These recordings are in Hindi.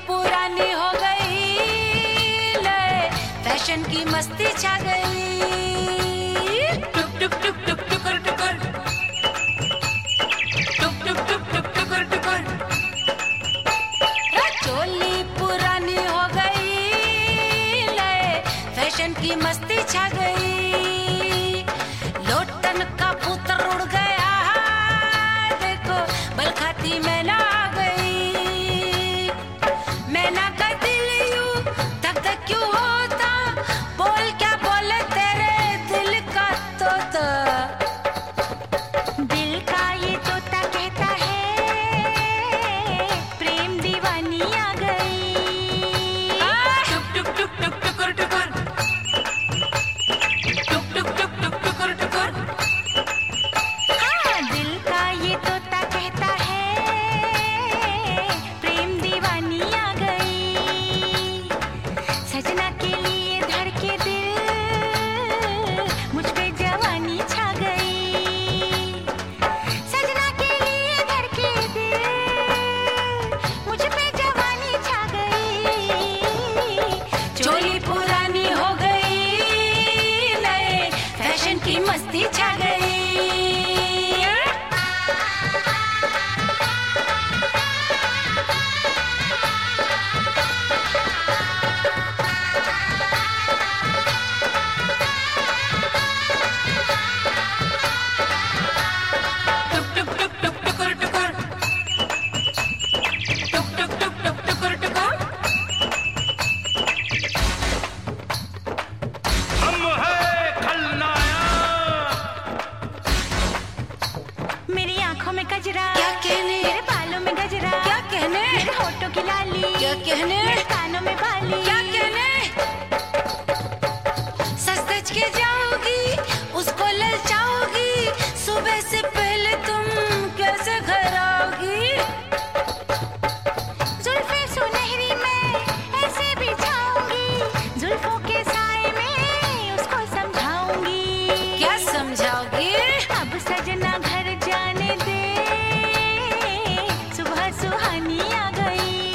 पुरानी हो गई, ले फैशन की मस्ती छा गई। टुक टुक टुक टुक टुकर टुकर, टुक टुक टुक टुक टुकर टुकर। चोली पुरानी हो गई, ले फैशन की मस्ती छा गई। लोटन का पुत्र उड़ गया, देखो बल खाती मैना आ गई। मैना का दिल यूं धक धक क्यों होता, बोल क्या बोले तेरे दिल का तोता। दिल का ये तोता कहता है, प्रेम दीवानी आ गई। टुक टुक टुक टुक टुकर टुकर, टुक टुक टुक टुक टुकर टुकर। हाँ, दिल का ये तोता कहता है, प्रेम दीवानी आ गई। सजना के लिए धड़के दिल, मुझ पे जवानी छा गई। सजना के लिए धड़के दिल, मुझ पे जवानी छा गई। चोली पुरानी हो गई, नए फैशन की मस्ती छा गई। टुक टुक टुक टुक टुकर टुकर, टुक टुक टुक टुक टुकर टुकर। हम है खलनायक। मेरी आंखों में गजरा, क्या कहने, मेरे बालों में गजरा, क्या कहने, मेरे होठों की लाली, क्या कहने, मेरे कानों में बाली। क्या कहने। सच सच के जाओगी, उसको ललचाओगी, सुबह से पहले तुम कैसे घर आओगी। जुल्फे सुनहरी मैं ऐसे बिछाऊंगी, जुल्फों के साए में उसको समझाऊंगी। क्या समझाओगी। अब सजना घर जाने दे, सुबह सुहानी आ गई।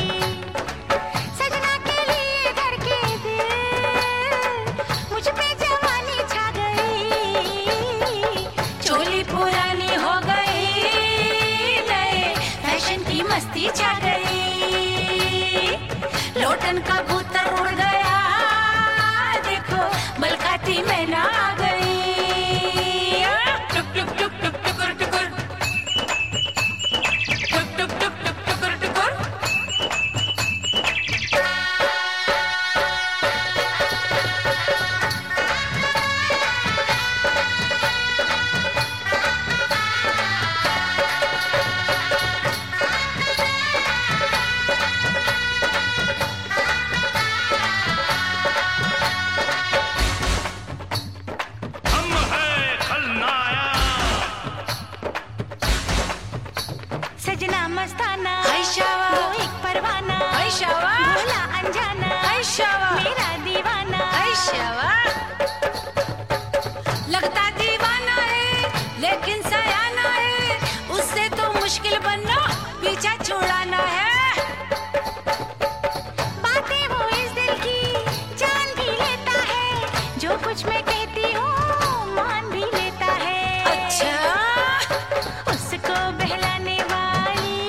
सजना के लिए घर के दिल, मुझ पे जवानी छा गई। चोली पुरानी हो गई, नए फैशन की मस्ती छा गई। लोटन का भूतर उड़ गया, देखो बल खाती मैना आ गई। टुक टुक टुक टुक टुकर टुकर, टुक टुक टुक टुक टुकर टुकर। हम है खलनायक। सजना मस्ताना, हाय शावा, वो एक परवाना, हाय शावा, भोला अनजाना, हाय शावा, मेरा दीवाना। हाय शावा। लगता दीवाना है लेकिन सयाना है, उससे तो मुश्किल बनना पीछा छुड़ाना है। बातें वो इस दिल की जान भी लेता है, जो कुछ मैं कहती हूँ मान भी लेता है। अच्छा, उसको बहलाने वाली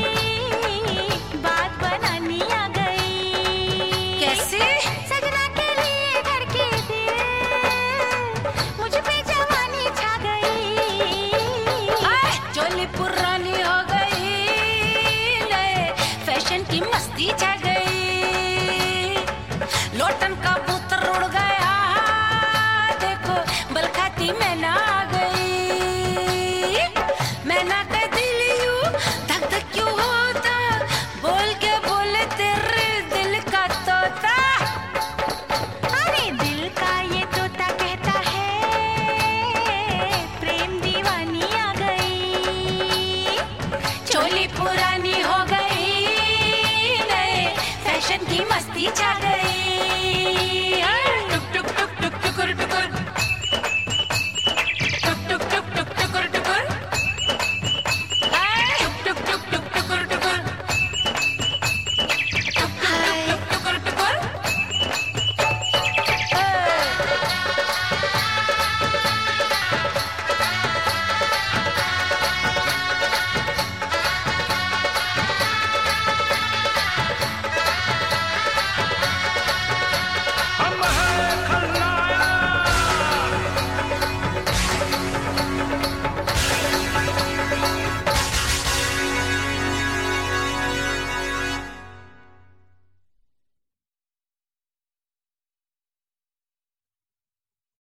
बात बनानी आ गई। कैसे। सजना के लिए घर के दिल, मुझ पे जवानी छा गई। आए, चोली पुरानी हो गई, नए फैशन की मस्ती छा गई। लोटन का पुत्र उड़ गया, देखो बल खाती मैना आ गई। मैना का दिल यूं धक धक क्यों होता, बोल के बोले तेरे दिल का तोता। अरे दिल का ये तोता कहता है, प्रेम दीवानी आ गई। चोली पुरानी हो गई, नए फैशन की मस्ती छा गई।